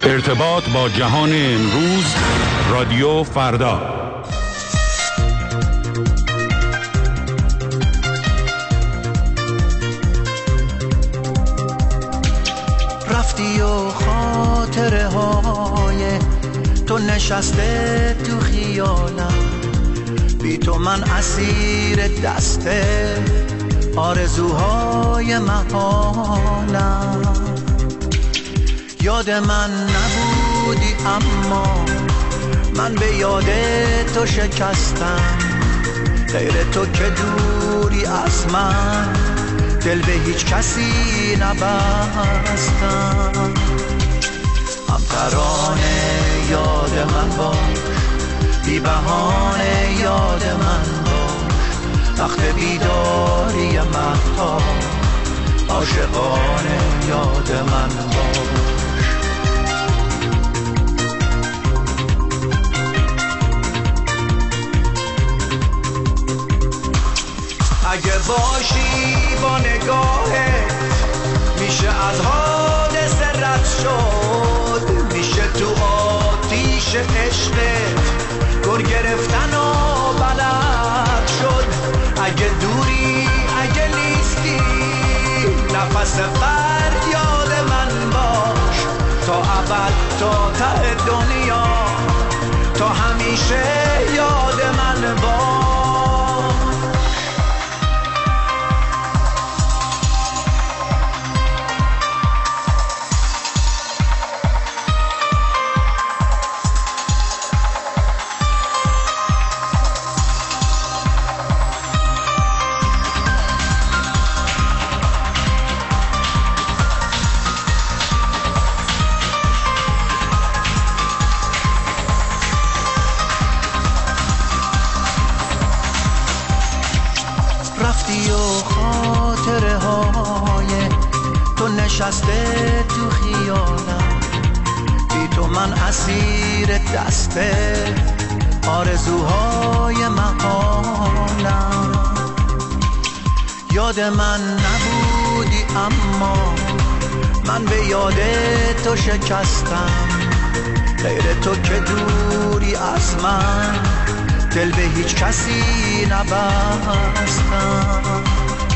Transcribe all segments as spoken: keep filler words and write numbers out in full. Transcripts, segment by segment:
ارتباط با جهان امروز، رادیو فردا. رفتی و خاطره های تو نشسته تو خیالم، بی تو من اسیر دست آرزوهای محالم. یاد من نبودی اما من به یاد تو شکستم، غیر تو که دوری از من دل به هیچ کسی نبستم. هم ترانه یاد من باش، بی بهانه یاد من باش، وقت بیداری مهتاب عاشقانه یاد من باش. اگه باشی با نگاهت میشه از حادثه رد شد، میشه تو آتیش عشقت گر گرفتن و بلد شد. اگه دوری اگه نیستی نفس فریاد من باش، تا ابد تا ته دنیا تا همیشه یاد من باش. نشسته تو خیالم، بی تو من اسیر دست آرزوهای محالم. یاد من نبودی اما من به یاد تو شکستم، غیر تو که دوری از من دل به هیچ کسی نبستم.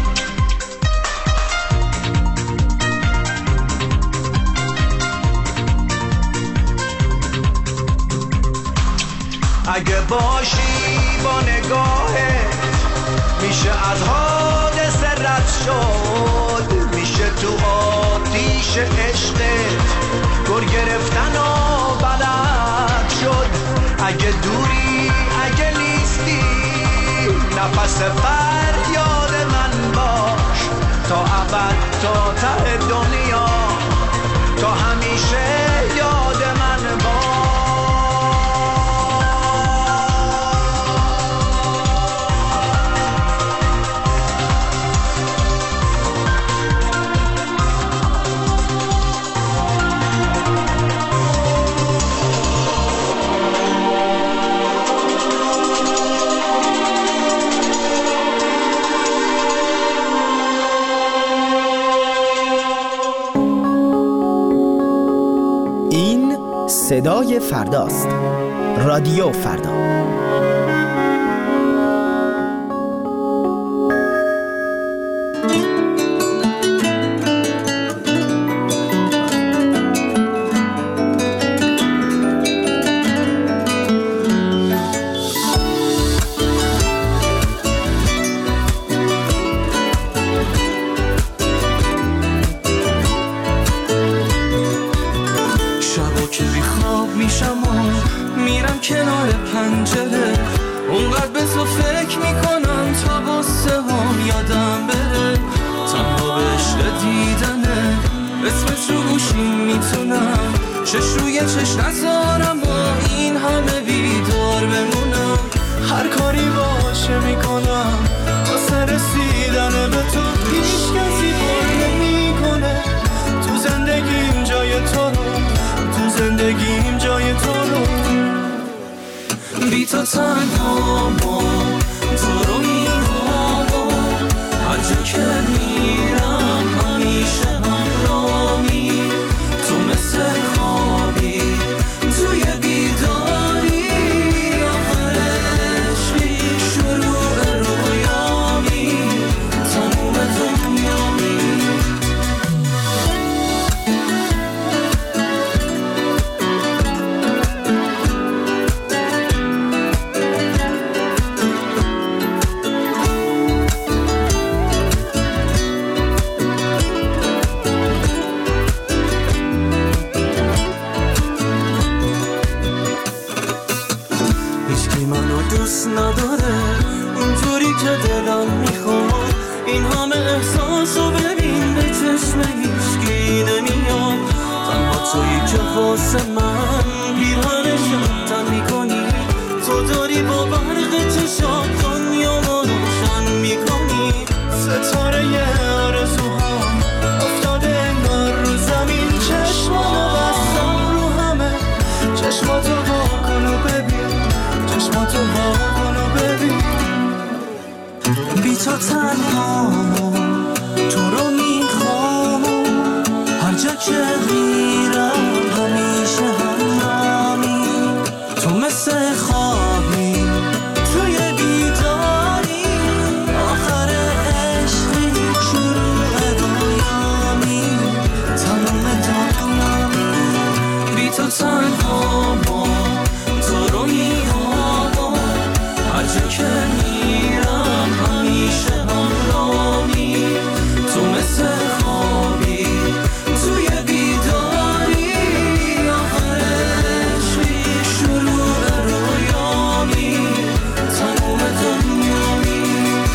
اگه باشی با نگاهت میشه از حادثه رد شد، میشه تو آتیش عشقت گر گرفتن و بلد شد. اگه دوری اگه نیستی نفس فریاد من باش، تا ابد تا ته دنیا تا همیشه یاد من باش. صدای فرداست. رادیو فردا. بی تو تنها ما تو رو میخوام و هر جا که میرم همیشه همراهی. تو مثل خوابی نداره اینطوری که دلم میخواد. این همه احساسو ببین به چشم هیچکی نمیاد. تنها تویی که واسه من پیرهنشم تن میکنی. تو داری با برق چشات دنیامو روشن میکنی. ستاره آرزوهام افتاده انگار رو زمین. چشمامو بستم رو همه. چشماتو وا کن و ببین. چشماتو وا کن و ببین. بی تو تنها تو رو میخوام. هر جا که میرم همیشه همراهی. تو مثل خوابی توی بیداری. آخر عشقی شروع رویامی. تمام دنیامی. بی تو تنها تو رو میخوام. هر جا که میرم همیشه همراهی. تو مثل خوابی توی بیداری. آخر عشقی شروع رویامی. تمام دنیامی.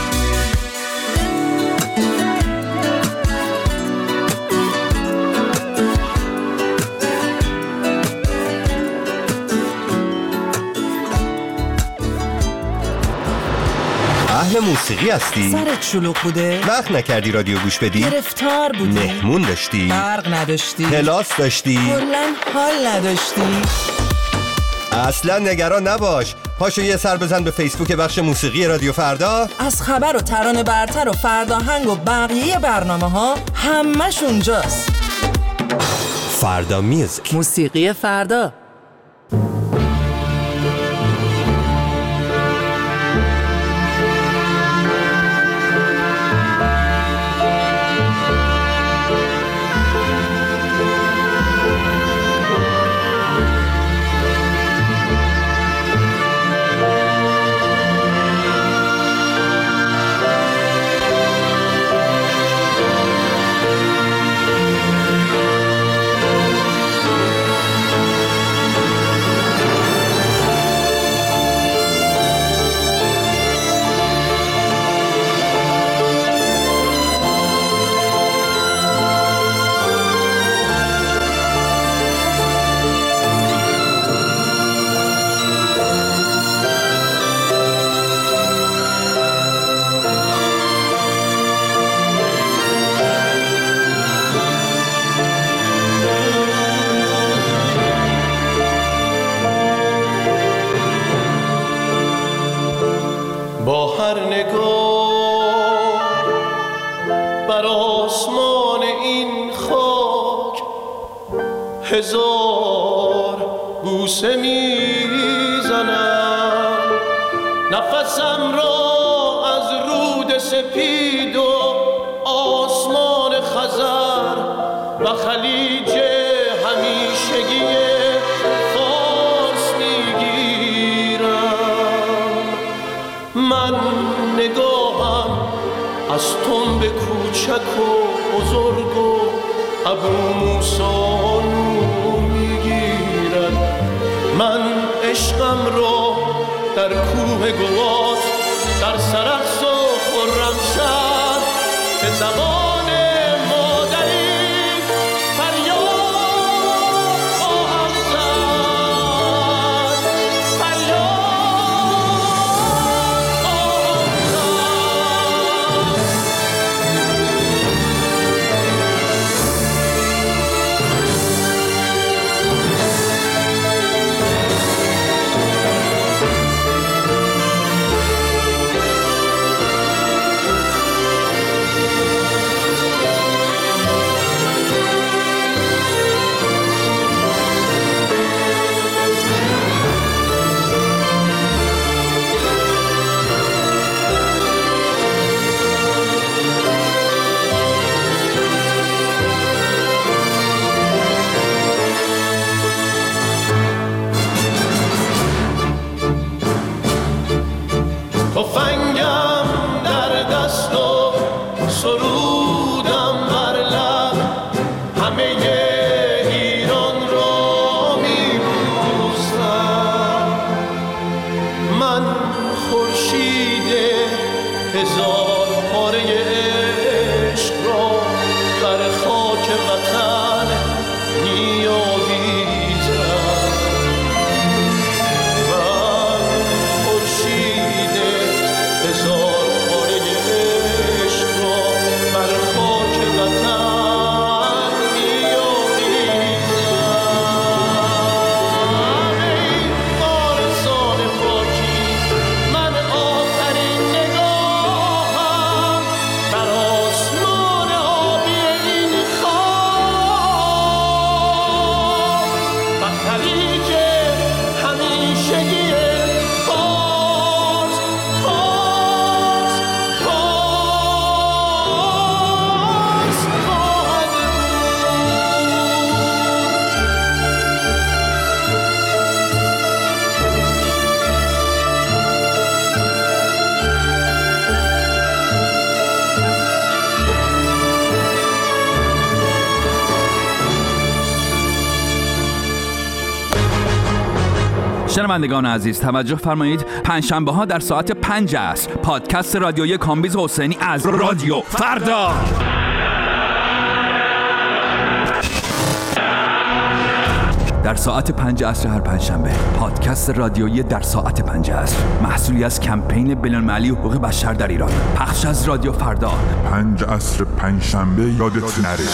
اهل موسیقی هستی؟ سرت شلوغ بوده؟ وقت نکردی رادیو گوش بدی؟ گرفتار بودی؟ مهمون داشتی؟ برق نداشتی؟ کلاس داشتی؟ کلن حال نداشتی؟ اصلا نگران نباش. پاشو یه سر بزن به فیسبوک بخش موسیقی رادیو فردا. از خبر و ترانه برتر و فرداهنگ و بقیه برنامه ها همش اونجاست. فردا میوزیک. موسیقی فردا. با هر نگاه بر آسمان این خاک هزار بوسه میزنم. نفسم را از رود سپید و آسمان خزر و خلیج همیشگی فارس میگیرم. من نگاهم از تنب کوچک و بزرگ و ابرو موسانو میگیرد. من عشقم را در کوه گوات در سرخس و خرمشهر به زبان مادری فریاد خواهم زد. فریاد خواهم زد. شنوندگان عزیز توجه فرمایید، پنجشنبه ها در ساعت پنج عصر پادکست رادیویی کامبیز حسینی از رادیو فردا. در ساعت پنج عصر هر پنجشنبه پادکست رادیویی در ساعت پنج عصر، محصولی از کمپین بین‌المللی حقوق بشر در ایران، پخش از رادیو فردا. پنج عصر پنجشنبه یادت نره.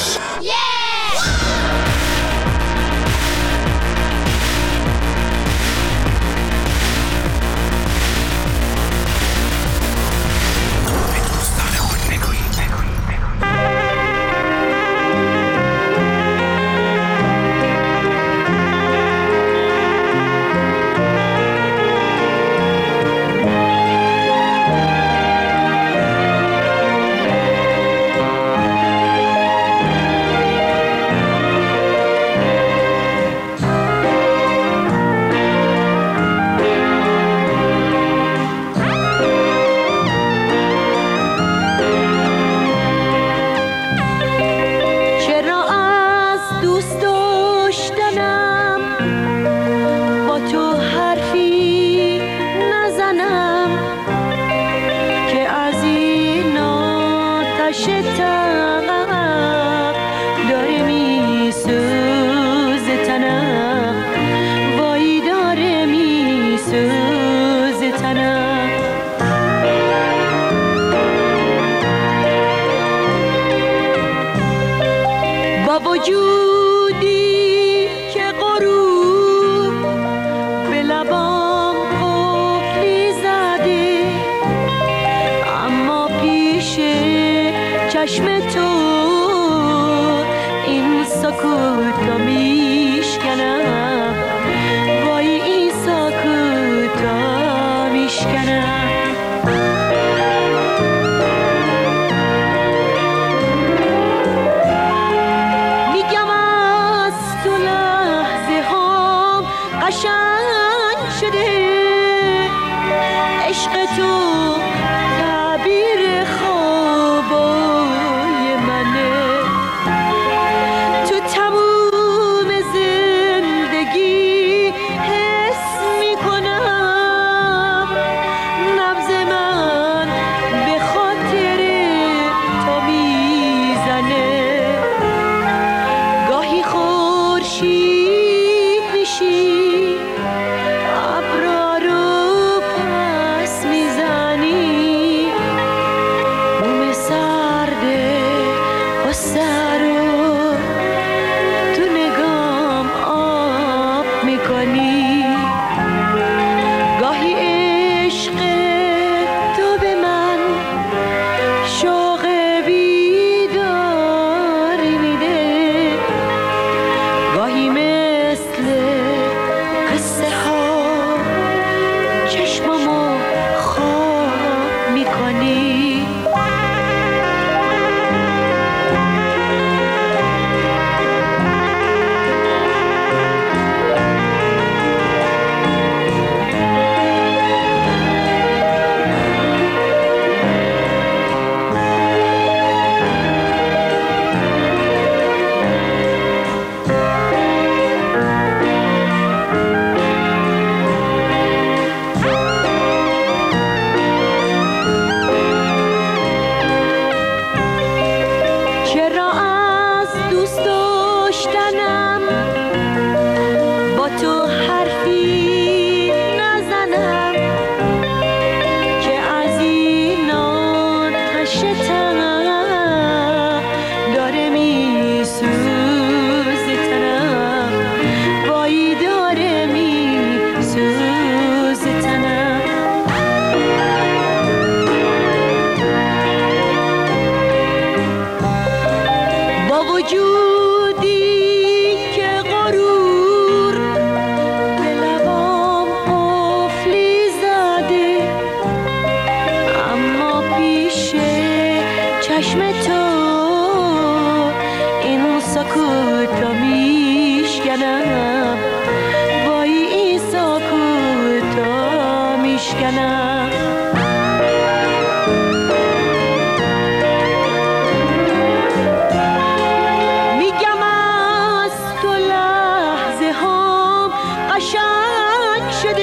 قشنگ شده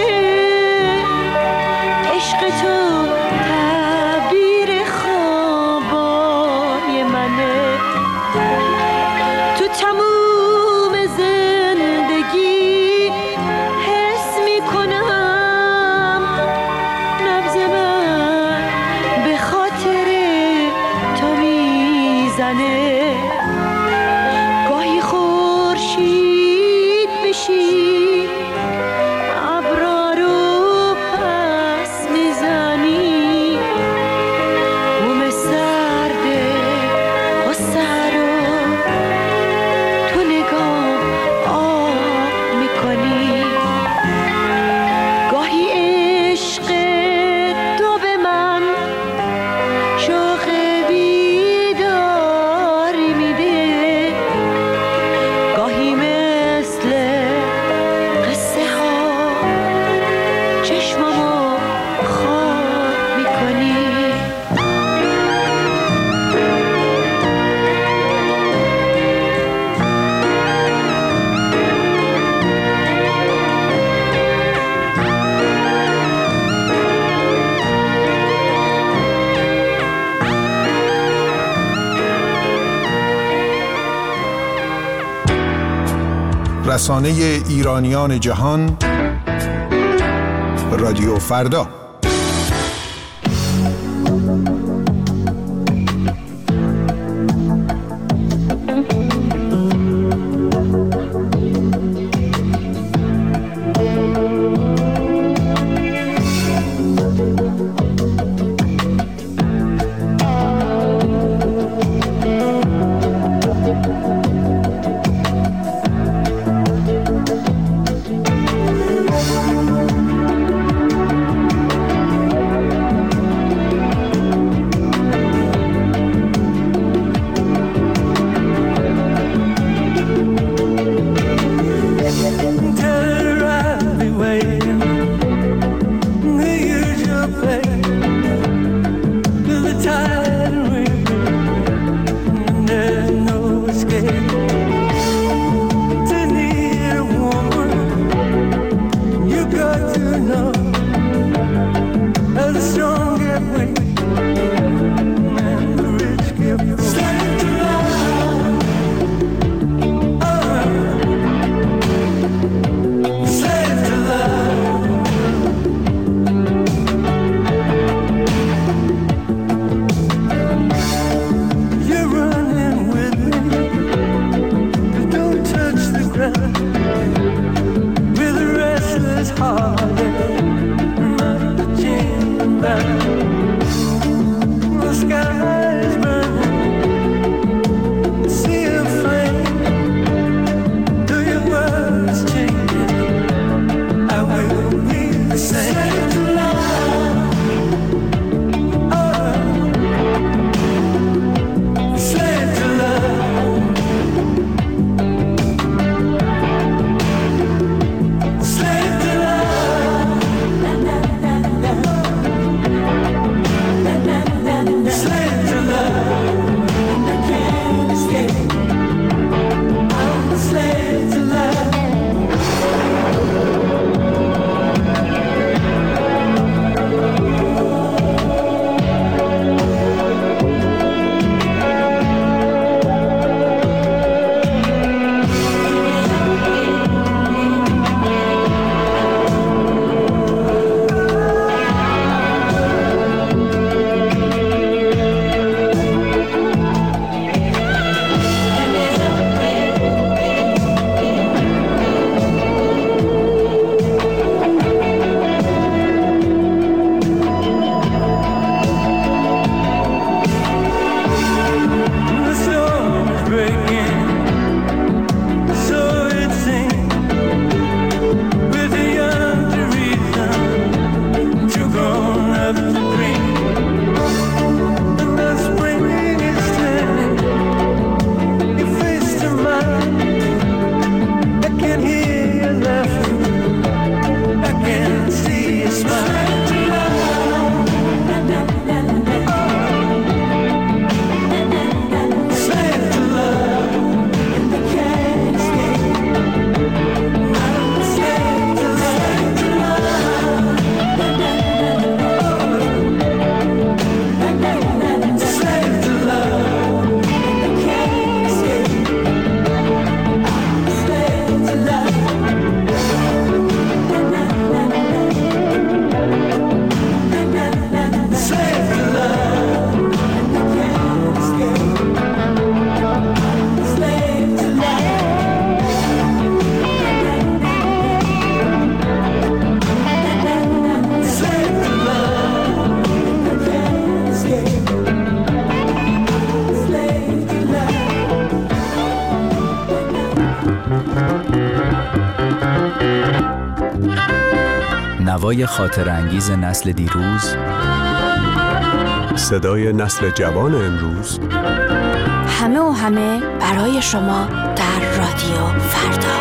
رسانه ایرانیان جهان، رادیو فردا. نوای خاطر انگیز نسل دیروز، صدای نسل جوان امروز، همه و همه برای شما در رادیو فردا.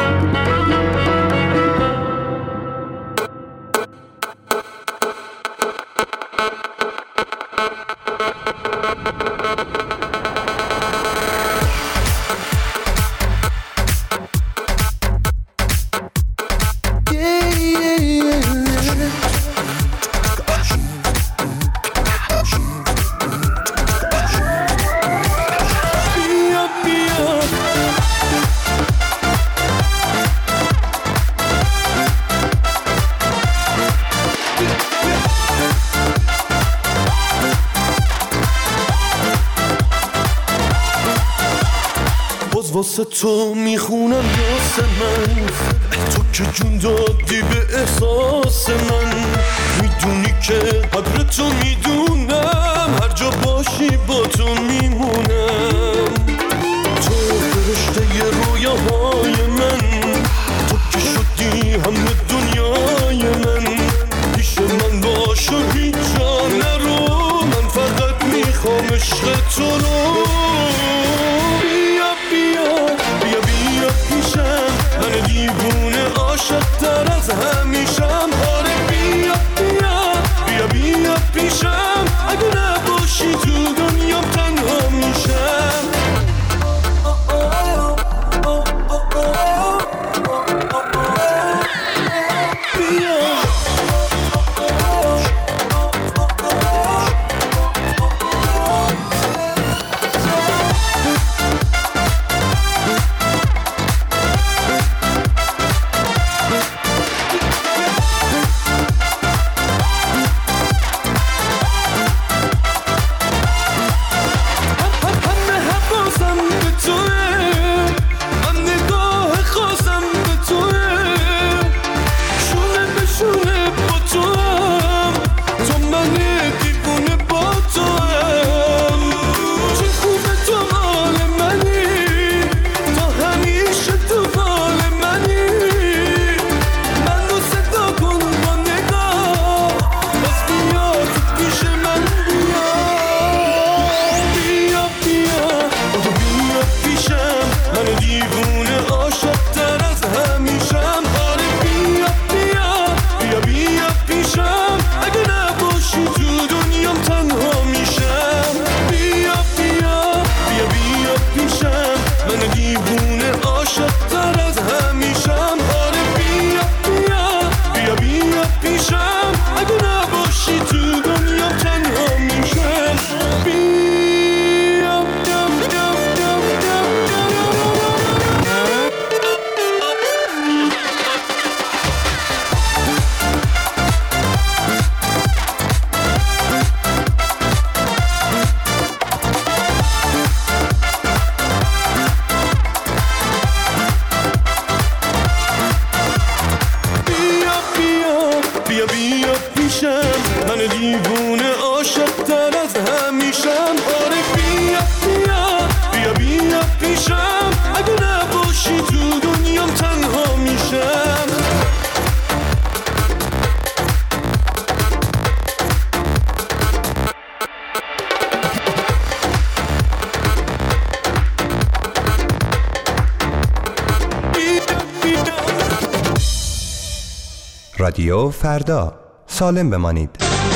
واسه تو میخونم یاس من، تو که جون دادی به احساس من. میدونی که قدر تو میدونم، هر جا باشی با تو میمونم. تو فرشته ی رویاهای من، تو که شدی همه دنیای من. پیش من باش و هیچ جا نرو، من فقط میخوام عشق تو رو. بیا بیا بیا بیا پیشم، من دیوونه عاشق تر از همیشم. آره بیا بیا بیا بیا پیشم، اگه نباشی تو دنیام تنها میشم. رادیو فردا، سالم بمانید.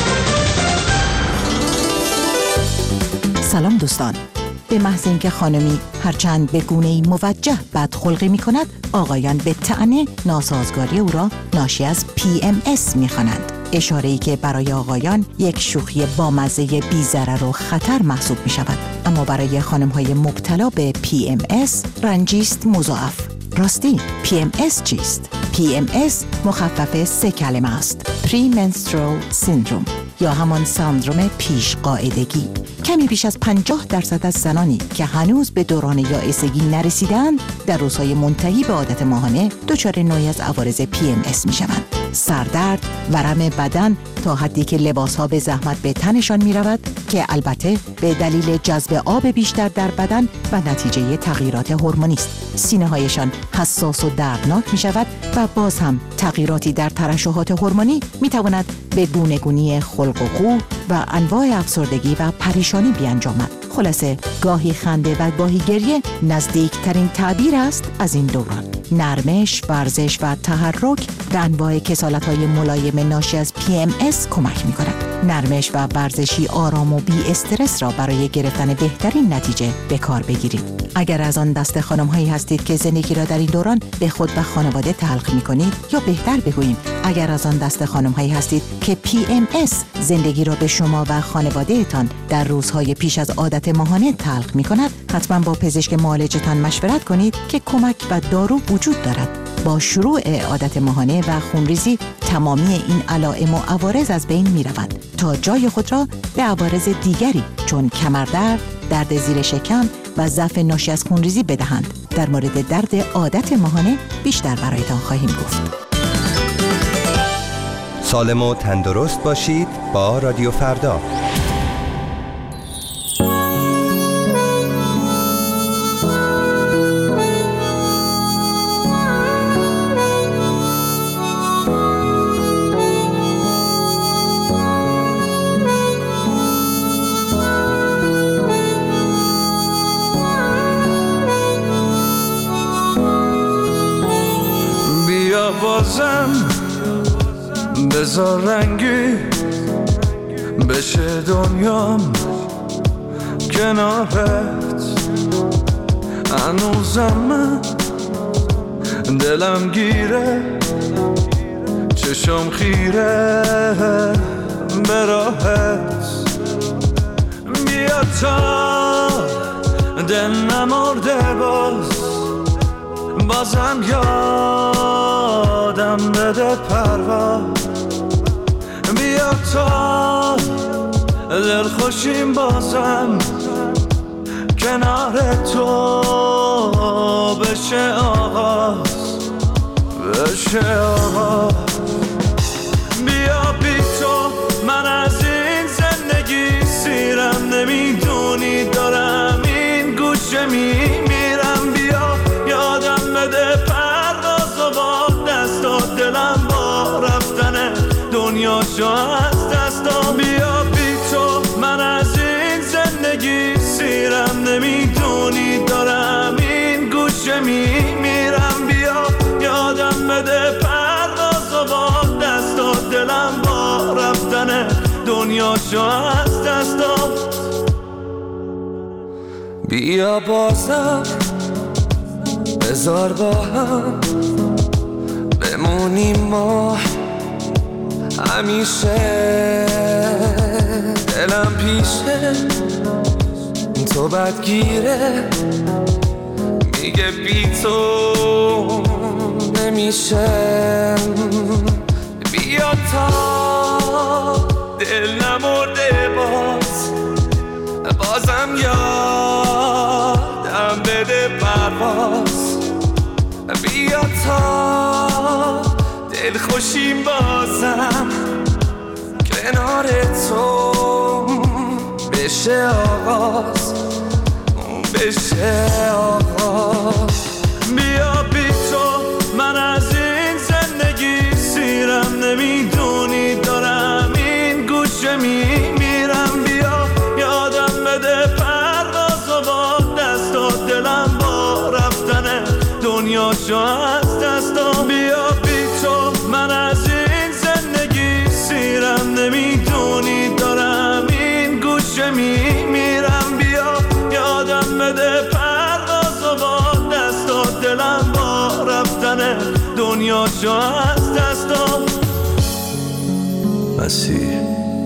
سلام دوستان. به محض اینکه خانمی هرچند به گونه‌ای موجه بدخلقی می کند، آقایان به طعنه ناسازگاری او را ناشی از پی ام اس می خوانند. اشاره‌ای که برای آقایان یک شوخی بامزه بی ضرر و خطر محسوب می شود، اما برای خانم‌های مبتلا به پی ام اس رنجیست مضاعف. راستی پی ام اس چیست؟ پی ام اس مخفف سه کلمه است: پری منسترول سیندروم یا همان سندروم پیش قاعدگی. کمی بیش از پنجاه درصد از زنانی که هنوز به دوران یائسگی نرسیدند در روزهای منتهی به عادت ماهانه دچار نوعی از عوارض پی ام اس می شوند. سردرد، ورم بدن تا حدی که لباسها به زحمت به تنشان می رود که البته به دلیل جذب آب بیشتر در بدن و نتیجه تغییرات هورمونی است. سینه هایشان حساس و دردناک می شود و باز هم تغییراتی در ترشحات هورمونی می تواند به گونه‌گونی خلق و خو و انواع افسردگی و پریشانی بیانجامد. خلاصه گاهی خنده و گاهی گریه نزدیکترین تعبیر است از این دوران. نرمش، ورزش و تحرک به انواع کسالت‌های ملایم ناشی از پی ام اس کمک می‌کند. نرمش و ورزشی آرام و بی استرس را برای گرفتن بهترین نتیجه به کار بگیرید. اگر از آن دست خانم‌هایی هستید که زندگی را در این دوران به خود و خانواده تلخ می‌کنید، یا بهتر بگوییم اگر از آن دست خانم‌هایی هستید که پی ام اس زندگی را به شما و خانواده‌تان در روزهای پیش از عادت ماهانه تلخ می‌کند، حتما با پزشک معالجتان مشورت کنید که کمک و دارو وجود دارد. با شروع عادت ماهانه و خونریزی تمامی این علائم و عوارض از بین می‌روند تا جای خود را به عوارض دیگری چون کمردرد، درد زیر شکم و ضعف ناشی از خونریزی بدهند. در مورد درد عادت ماهانه بیشتر برایتان خواهیم گفت. سالم و تندرست باشید با رادیو فردا. بیا بازم بذار رنگی بشه دنیام کنارت، هنوزم من دلم گیره چشم خیره به راحت. بیا تا دل نمرده باز بازم یادم بده پرواز. بیا تا دل خوشیم بازم کنار تو بشه آغاز بشه آغاز. بیا بی تو من از این زندگی سیرم، نمیدونی دارم این گوشه میمیرم. بیا یادم بده پرواز و با دست و دلم با رفتن دنیاشو از دستم. بیا بی تو من از این زندگی سیرم، نمیدونی دارم این گوشه میمیرم. بیا یادم بده پرواز و با دست و دلم با رفتن دنیاشو از دستم. بیا بازم بذار با هم بمونیم ما همیشه. دلم پیشه تو بدگیره، میگه بی تو نمیشه. بیا تا دل نمرده باز بازم یادم بده پرواز. بیا تا دل خوشیم بازم کنار تو بشه آغاز بشه آغاز. بیا بی تو من از این زندگی سیرم، نمیدونی دارم این گوشه میمیرم. بیا یادم بده پرواز و با دست و دلم با رفتن دنیاشو از دستم. بیا بی تو من از این زندگی سیرم، نمیدونی دارم این گوشه میمیرم. بیا یادم بده پرواز و با دست و دلم با رفتن دنیاشو از دستم. مسیح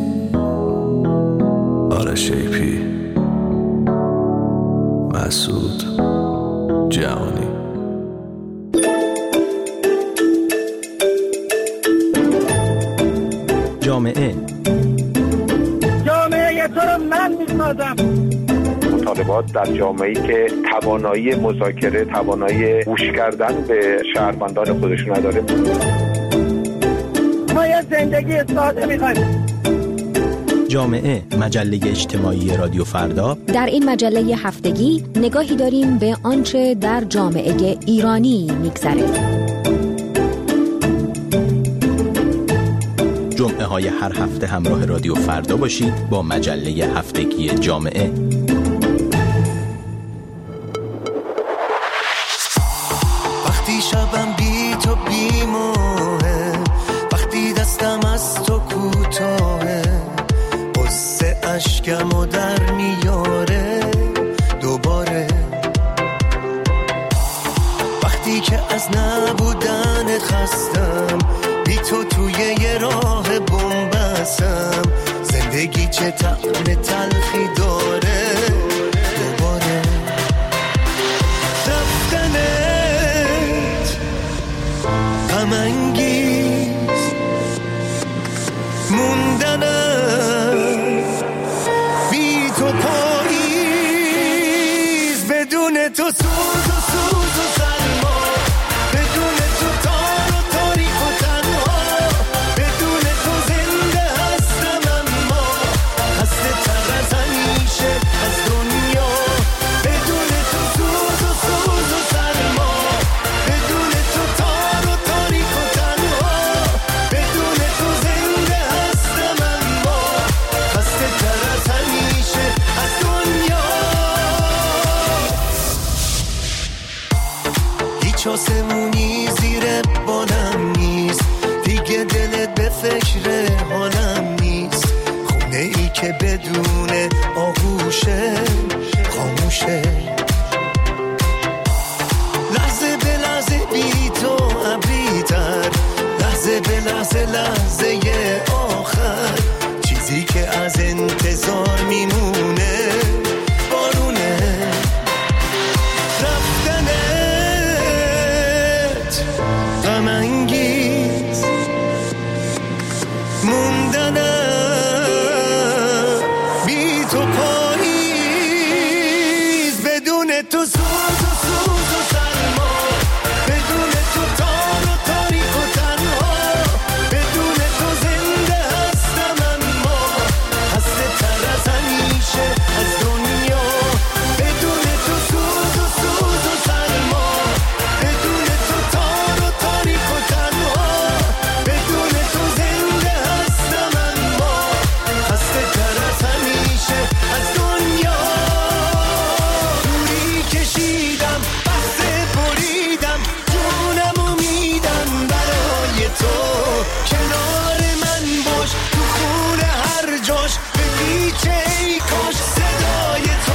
آرش ایپی مسعود جهانی. جامعه جامعه تو رو من میسازم. مطالبات در جامعه‌ای که توانایی مذاکره، توانایی گوش کردن به شهروندان خودش نداره. ما یه زندگی ساده می‌خوایم. جامعه مجله اجتماعی رادیو فردا. در این مجله هفتگی نگاهی داریم به آنچه در جامعه ایرانی می‌گذره. جمعه های هر هفته همراه رادیو فردا باشید با مجله هفتگی جامعه. وقتی شبم بی تو بی موه، وقتی دستم از تو کوتاهه، قصه اشکمو در میاره دوباره. وقتی که از نبودنت خستم، بی تو توی یه راه بومبستم، زندگی چه طعم تلخی داره دوباره. رفتنت غم انگیز، موندنم بی تو پاییز، بدون تو سوز و سوز به فکر حالم نیست، خونه ای که بدون آغوشه خاموشه. لحظه به لحظه بی تو ابری‌تر، لحظه به لحظه لحظه آخر، چیزی که از انتظار میمونه بارونه. رفتنت غم انگیز، موندنم بی تو پاییز، بدون تو سوز و سوز و سرما، بدون تو تار و تاریک و تنها، بدون تو زنده هستم اما خسته تر از همیشه از دنیا. بدون تو سوز و سوز و سرما، بدون تو تار و تاریک و تنها، بدون تو زنده هستم اما خسته تر از همیشه از دنیا. دوری کشیدم بحثه بریدم، جونمو میدم برای تو، کنار من باش تو خونه هر جاش، به پیچه ای کاش صدای تو.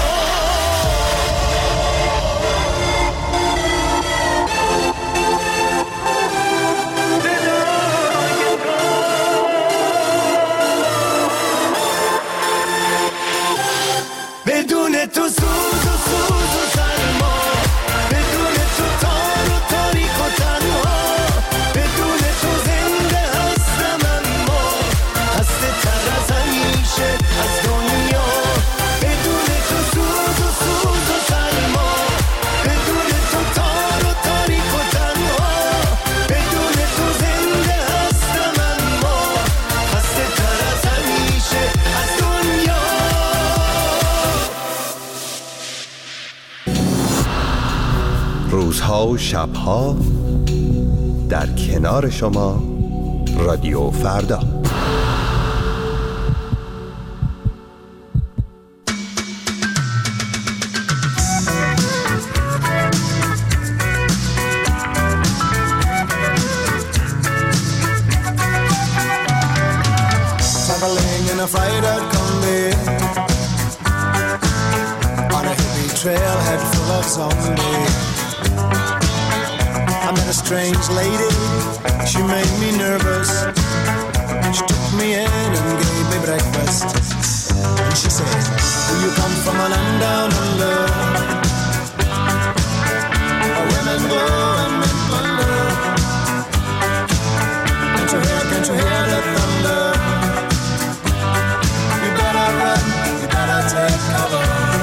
بدون تو سوز و سوز و سرما، بدون تو تار و تاریک و تنها، بدون تو زنده هستم اما خسته تر از همیشه از دنیا. بدون تو سوز و سوز و سرما، بدون تو تار و تاریک و تنها، بدون تو زنده هستم اما خسته تر از همیشه از دنیا. روزها و شبها در کنار شما رادیو فردا. Traveling in a freighter combi on a hippie trailhead full of zombies. I met a strange lady, she made me nervous. She took me in and gave me breakfast. And she said, do you come from a land down under, where women go and men wonder? Can't you hear, can't you hear the thunder? You better run, you better take cover.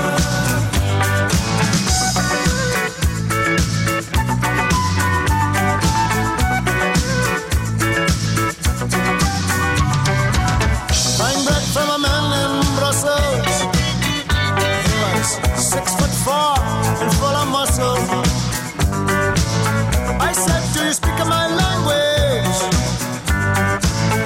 Buying bread from a man in Brussels. He was six foot four and full of muscle. I said, do you speak my language?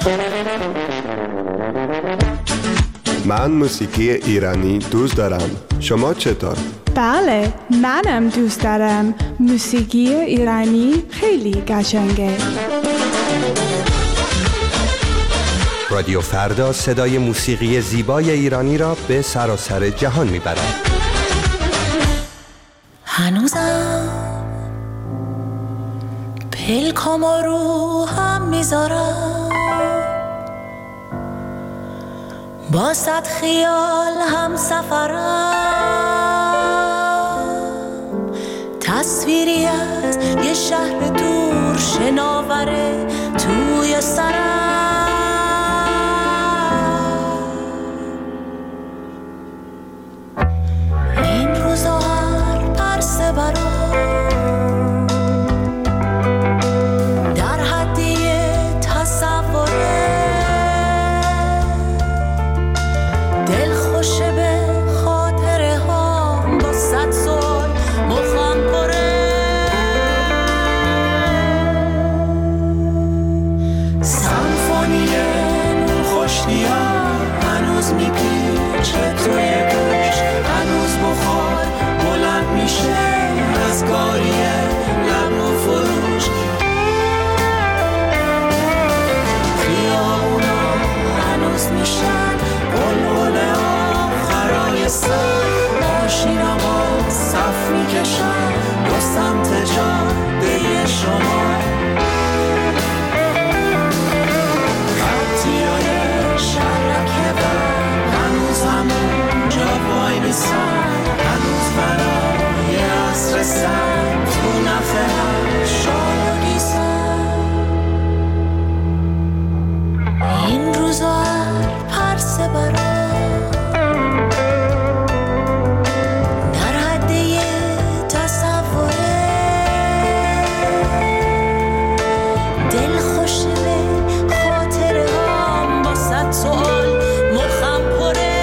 من موسیقی ایرانی دوست دارم. شما چطور؟ بله، منم دوست دارم. موسیقی ایرانی خیلی قشنگه. رادیو فردا صدای موسیقی زیبای ایرانی را به سراسر جهان میبرد. هنوزم پلکام رو هم میذارم، با صد خیال هم سفرم، تصویری از یه شهر دور شناوره توی سرم. این روزا هر پرسه برام در حدی تصوره، دل خوشه به خاطره ها با صد سال مخم پره. سمفونی نور خوشنیا هنوز میپیچه توی گوش، هنوز بخار بلند میشه از کاریه لب و فروش. خیابونا هنوز میشن بلبله آخرای سر، ماشینا با صف میکشن دو سمت جاده شما. خطیای شرکه بر هنوز همون جا وای میسن، هنوز برای عصر سن تو نفه هم شاید گیسن. این روزا هر پرسه برام در حد یه تصوره، دل خوشه به خاطره هم با صد سوال مخم پره.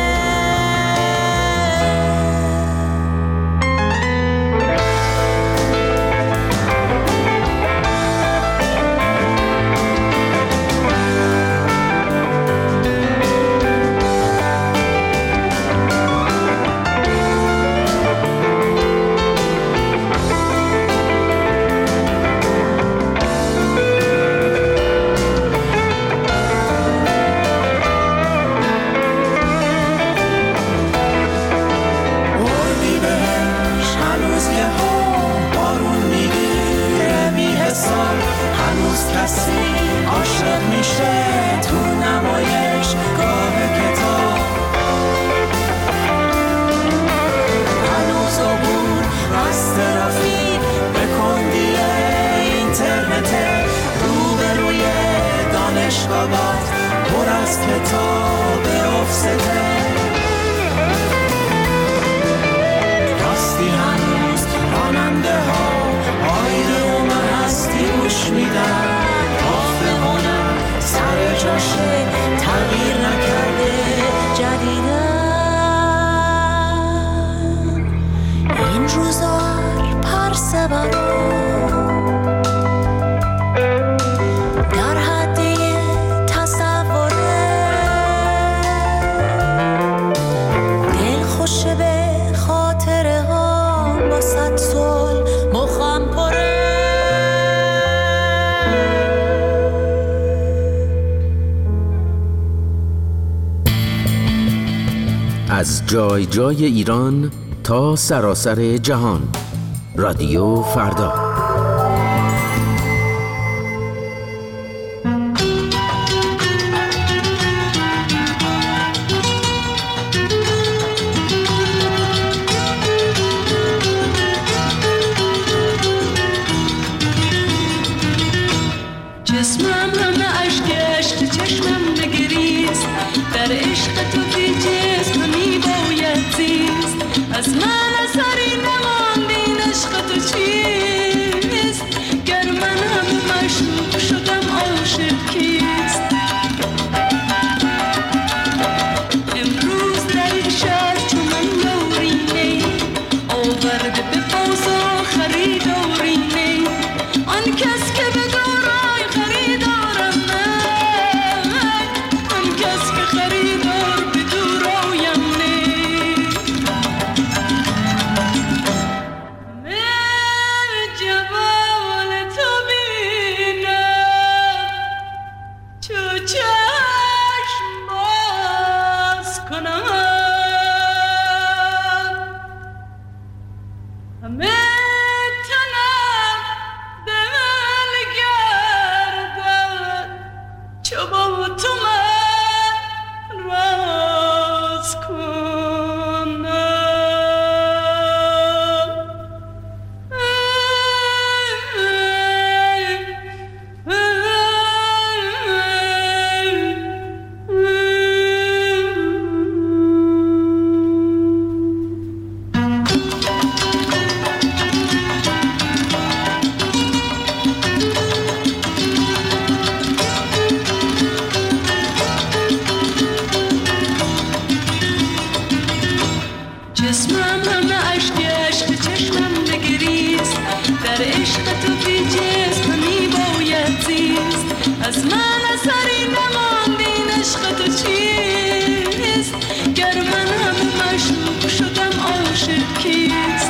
از جای جای ایران تا سراسر جهان، رادیو فردا. جسمم همه عشق عشق، چشمم نگریست در عشق تو بی جسم می باید زیست. از من اثری نماند این عشق تو چیست؟ گر من همه مشروق شدم عاشق کیست؟ امروز در این شهر چون من لورینه آورده به بازار خریدارینه، آن کس که به دارای خریدارم من چو چشم باز کنم همه تنم دل گردد چو با تو من راز کنم. جسمم همه عشق عشق چشمم نگریست در عشق تو بی جسم می باید زیست از من اثری نماند این عشق تو چیست گر من همه مشروق شدم عاشق کیست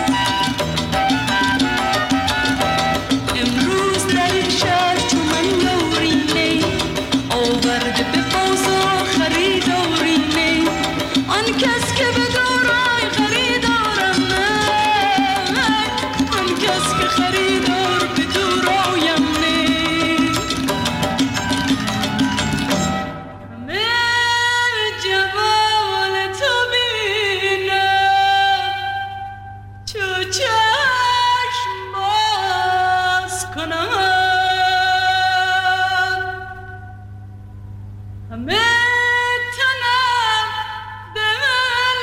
امروز در این شهر چو من لورینه آورده به بازار خریدارینه آن کس که به دورای خریدارم من آن کس که خریدار به دورایم نه همه جمال تو بینم چو چشم باز کنم همه تنم دل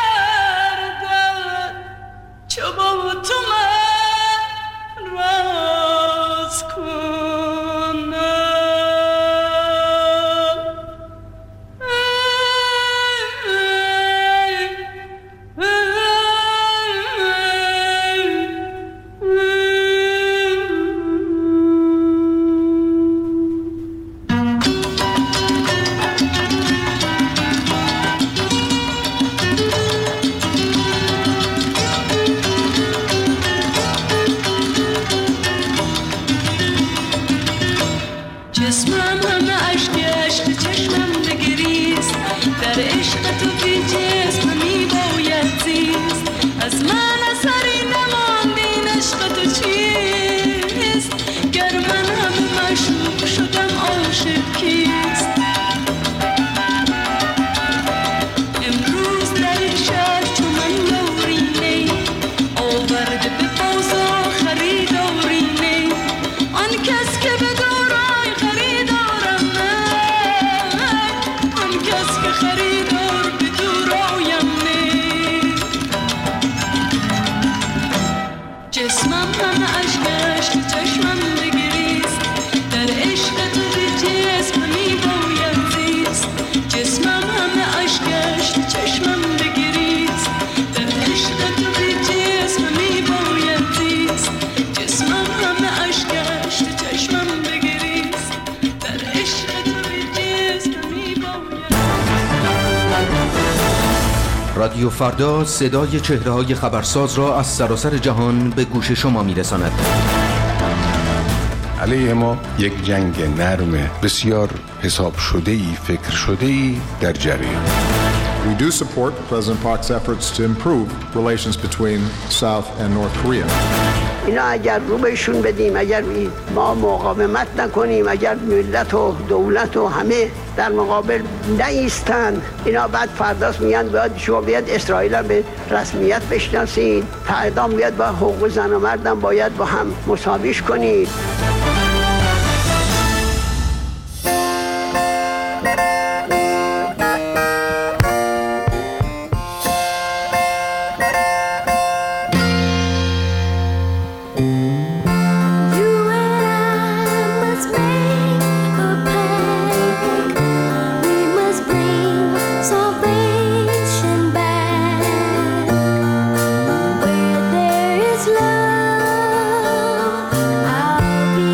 گردد چو با تو من راز کنم. جسمم همه عشق عشق چشمم نگریست در عشق تو بی جسم می باید زیست از من اثری نماند این عشق تو چیست گر من همه مشروق شدم عاشق کیست امروز در این شهر چو من لورینه آورده به بازار خریدارینه آن کس که به دورای خریدارم من آن کس که خریدار به دورایم نه جسمم همه عشق عشق چشمم نگریست در عشق تو بی جسم می باید زیست جسمم همه عشق عشق چشمم نگریست در عشق تو بی جسم می باید زیست جسمم همه عشق عشق چشمم نگریست در عشق تو بی جسم می باید. رادیو فردا صدای چهره‌های خبرساز را از سراسر جهان به گوش شما می‌رساند. علیه ما یک جنگ نرم بسیار حساب شده ای فکر شده ای در جریان. We do support President Park's efforts to improve relations between South and North Korea. اینا اگر رو بهشون بدیم اگر ما مقاومت نکنیم اگر ملت و دولت و همه در مقابل نایستن اینا بعد فرداست میگن باید شما بیاد اسرائیل هم به رسمیت بشناسید فردا بیاد با حقوق زن و مردم باید با هم مساویش کنید. I'll be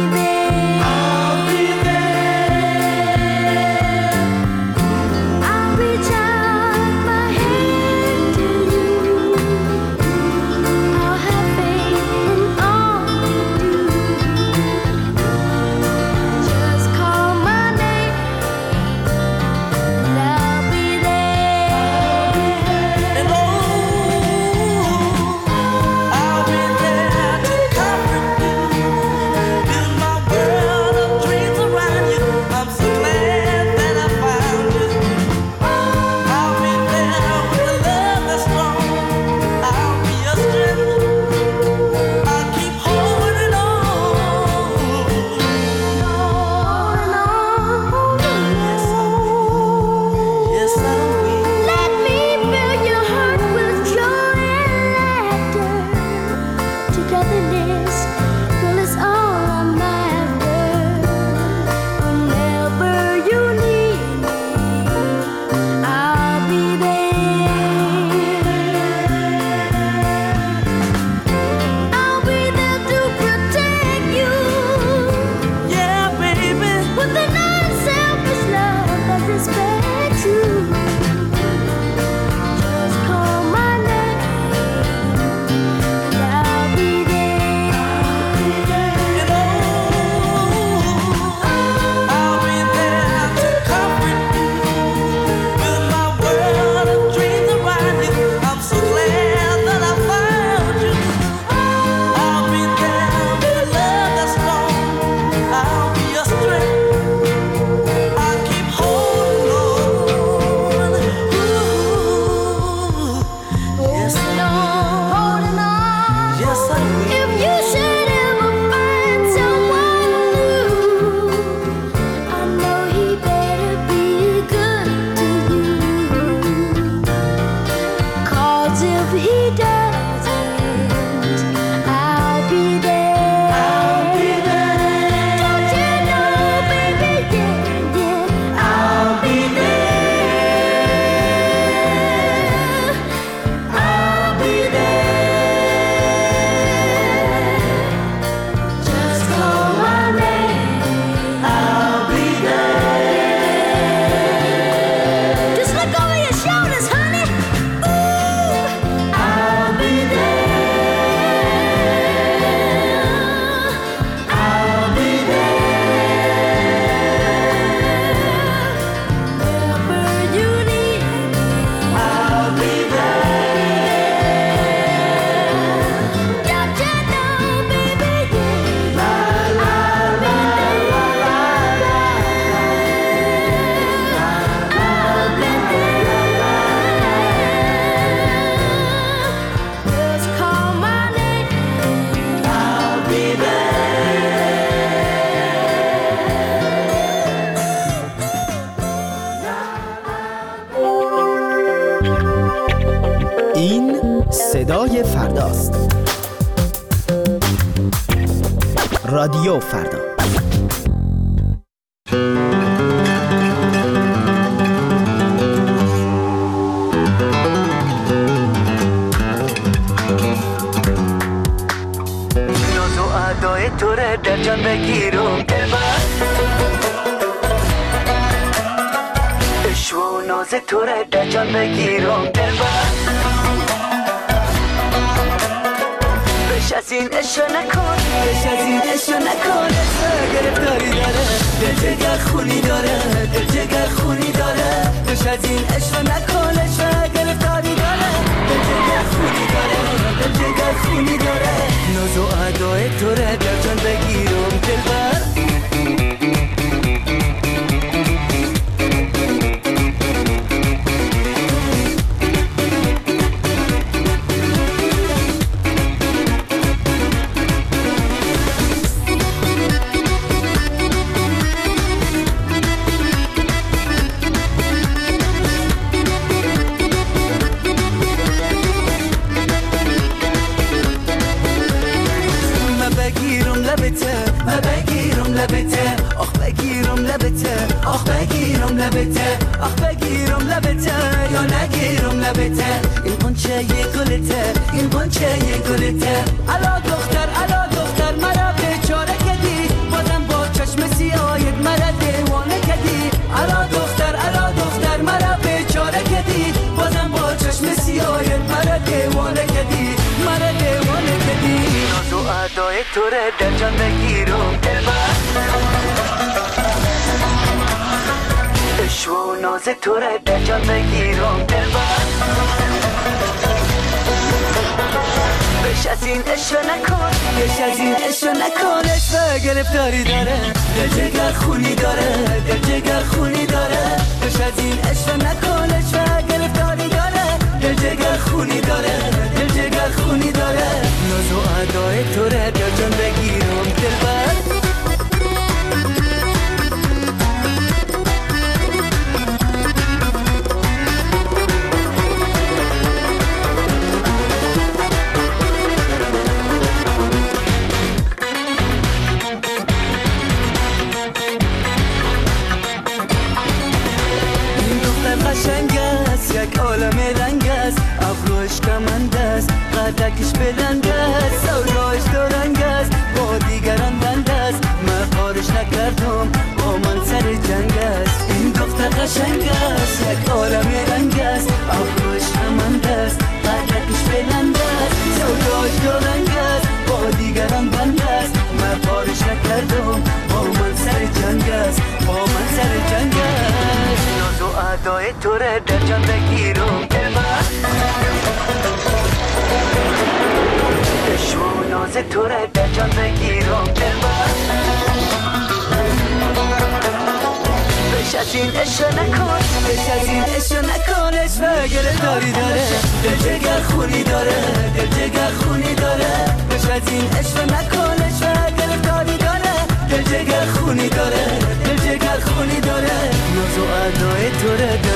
صدای فرداست. رادیو فردا. ناز و ادای تو رو در جان بگیرم دلبر، عشق و ناز تو رو در جان بگیرم دلبر، بش از این عشق نکن، بش از این عشق نکن، عشق گرفتاری داره، دل جگر خونی داره، دل جگر خونی داره، بش از این عشق نکن، عشق گرفتاری داره، دل جگر خونی داره، دل جگر خونی داره، ناز و ادای تو رو در جان بگیرم دلبر. آخ بگیرم لبته، آخ بگیرم لبته، آخ بگیرم لبته یا نگیرم لبته، این قنچه یه گلته، این قنچه یه گلته، الا دختر الا دختر مرا بیچاره کردی، بازم با چشم سیاهت مرا دیوانه کردی، الا دختر الا دختر مرا بیچاره کردی، بازم با چشم سیاهت مرا دیوانه کردی، مرا دیوانه کردی، ناز و ادای تو رو در جان بگیرم دلبر، عشق و ناز تو رو در جان بگیرم دلبر، بش از این عشق نکن، بش از این عشق نکن، عشق گرفتاری داره، دل جگر خونی داره، دل جگر خونی داره، بش از این عشق نکن، عشق گرفتاری داره، دل جگر خونی داره، دل جگر خونی داره، ناز و ادای تو رو در جان بگیرم دلبر. یک عالم رنگ است، ابروش کمند است، قدکش بلند است، سوداش دو رنگ است، با دیگران بند است، من کارش نکردم با من سر جنگ است، این دختر قشنگ است، یک عالم رنگ است، ابروش کمند است، قدکش بلند است، سوداش دو رنگ است، با دیگران بند است، من کارش نکردم با من سر جنگ است، با من سر جنگ است، ناز و ادای تو رو در جان بگیرم دلبر، عشق و ناز تو رو در جان بگیرم دلبر، بش از این عشق نکن، بش از این عشق نکن، عشق گرفتاری داره، دل جگر خونی داره، دل جگر خونی داره، بش از این عشق نکن، عشق گرفتاری داره، دل جگر خونی داره، دل جگر خونی داره، ناز و ادای تو رو